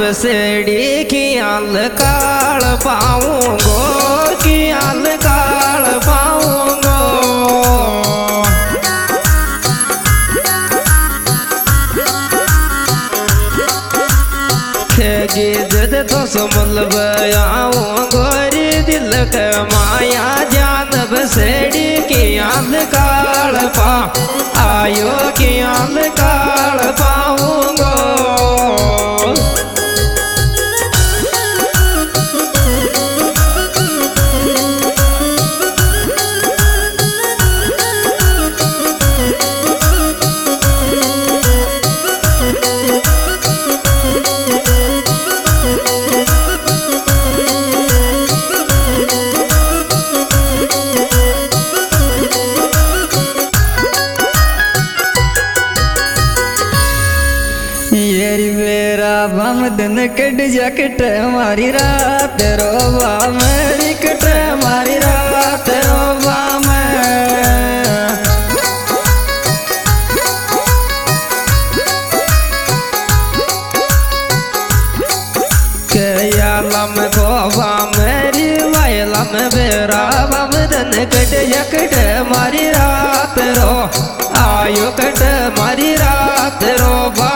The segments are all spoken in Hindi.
बसेड़ी की आल काल पाऊंगो की आल काल पाऊंगो खेगी जद तो समल बयाऊंगो रे दिल के माया जान बसेड़ी की आल काल पा आयो की आल काल पाऊंगो बम दिन कट जकट मारी रात रोबा मेरी कट मारी रात रोबा लम खोबा मेरी वायलम बेरा बम दिन कट जकट मारी रात रो आयो कट मारी रात रोबा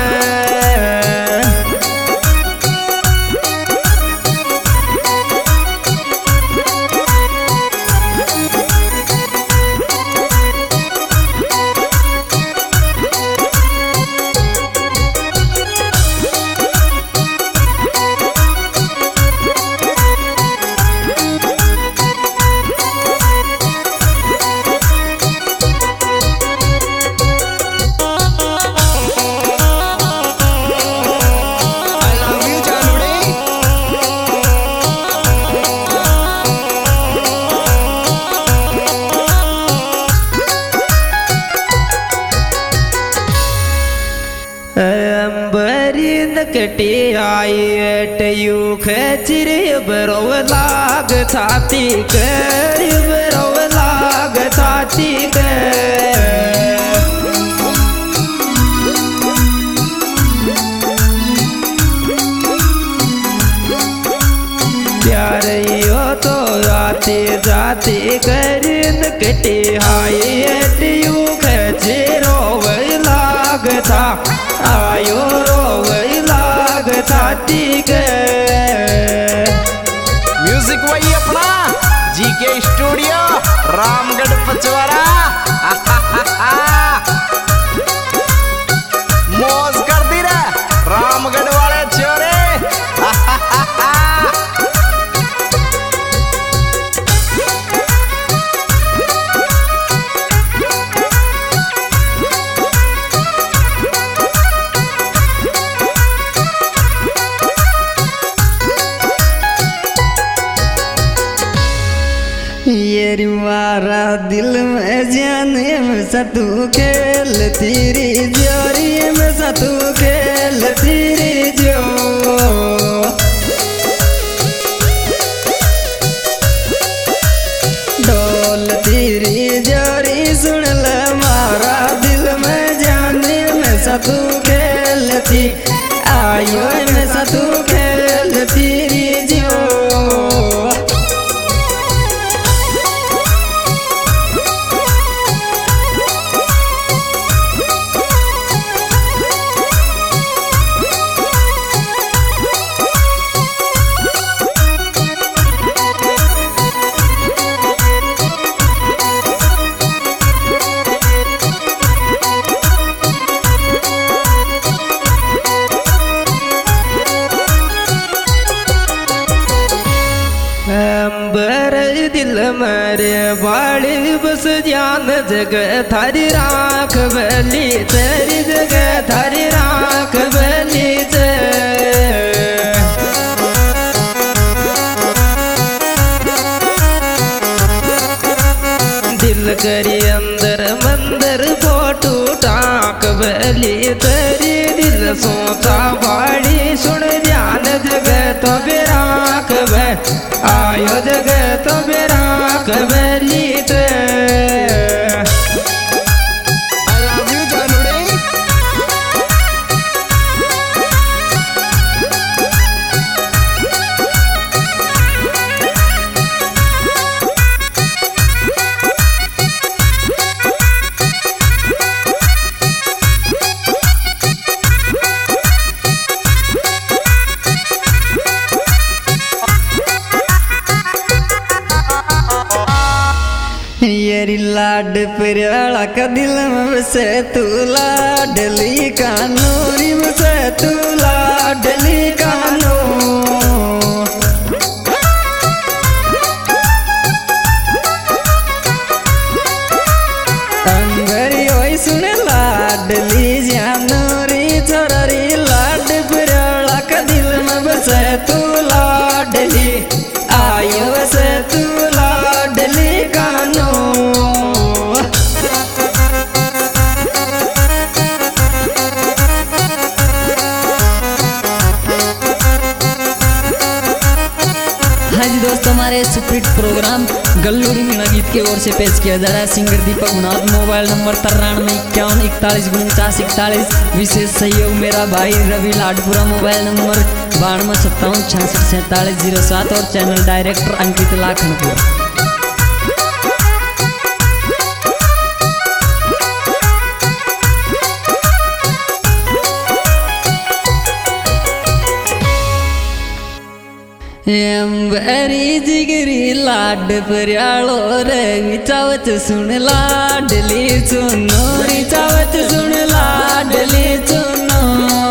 कटी आई टयू खचिर बरो लाग छाती कर बरो लाग छाती प्यार यो तो आते जाते कर कटी आई टयू खचिरो लाग था आयो म्यूजिक वही अपना जीके स्टूडियो रामगढ़ पचवारा मौज कर दी रे रामगढ़ वाले छोरे ये मारा दिल में जाने में सतू खेल तेरी जोरी में सतू खेल तेरी जो डोल तेरी जोरी सुन ले मारा दिल में जाने में सतू खेल थी आयो में सतू खेल तेरी जो दिल मेरे बाड़ी बस जान जगह थारी राख बली तेरी जगह थारी राख बली दिल करी अंदर मंदिर फोटू टाक बली तेरी दिल सोचा बाड़ी सुन ध्यान जगह तो बेराख आयो जगह तो बेराख बली येरी लाड प्याला का दिल में बसे तू लाडली कानूरी में से तू लाडली कानू अंगरी ओई सुन लाडली जानूरी छोरी लाड प्याला का दिल में बसे तू लाडली आयो बसे तू लाडली कानू दोस्तों हमारे सुप्रीत प्रोग्राम गल्लूरी मीणा गीत की ओर से पेश किया जा रहा है singer Deepak Gunath. Mobile number 935141 विशेष सहयोग मेरा भाई रवि लाडपुरा। मोबाइल नंबर 9257664707 और चैनल डायरेक्टर अंकित लाखनपुर। एम्बरी जिगरी लाड प्यालो रे विचावत सुन लाडली सुनो रिचावत सुन लाडली सुनो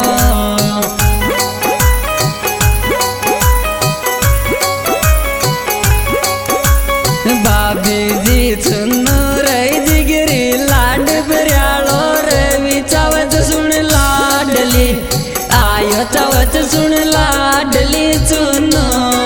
बाबी जी सुनो रे जिगरी लाड प्यालो रे विचावत सुन लाडली आयो चावत सुन लाडली सुनो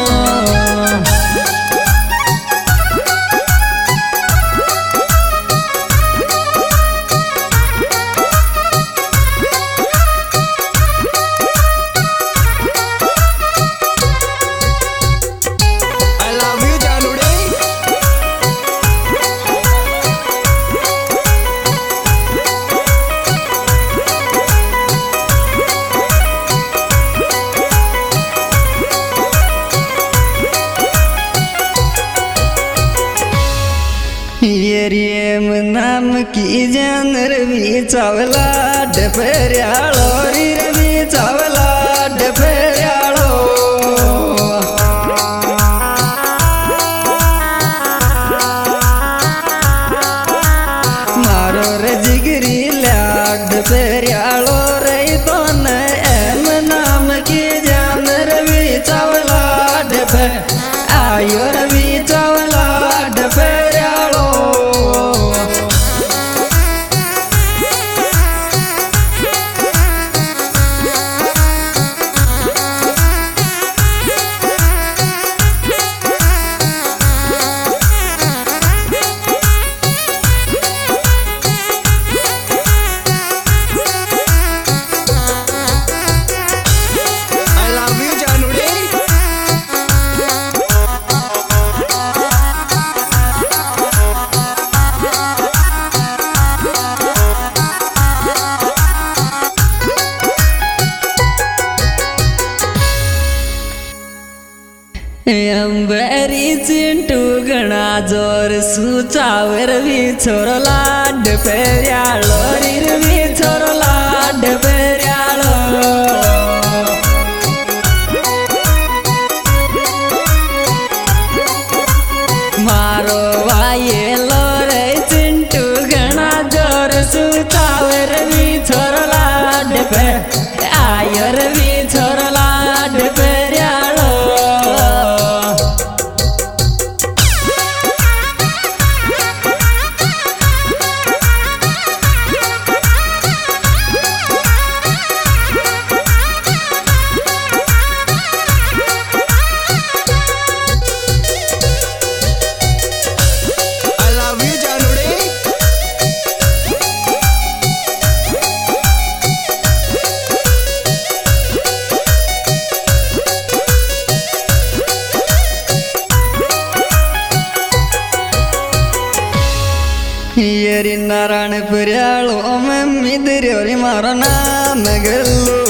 येरियम नाम की जान रवि चावला डफेरियालो रवि चावला डफेरियालो मारो रे जिगरी लाड डफेरियालो रे तो न एम नाम की जान रवि चावला डफे आयो रवि चावला डफेरियालो अंबरी चिंटू गणा जोर सुचावर भी छोरो लाड पेरियालो रिरवी छोरो लाड पेरियालो मारो वायेलो रे चिंटू गणा जोर सुचावर भी छोरो लाड पे आयर भी छोरो लाड पेरियालो येरी नारायण पुरियालो में मिदरियोरी मारो नाम गल्लू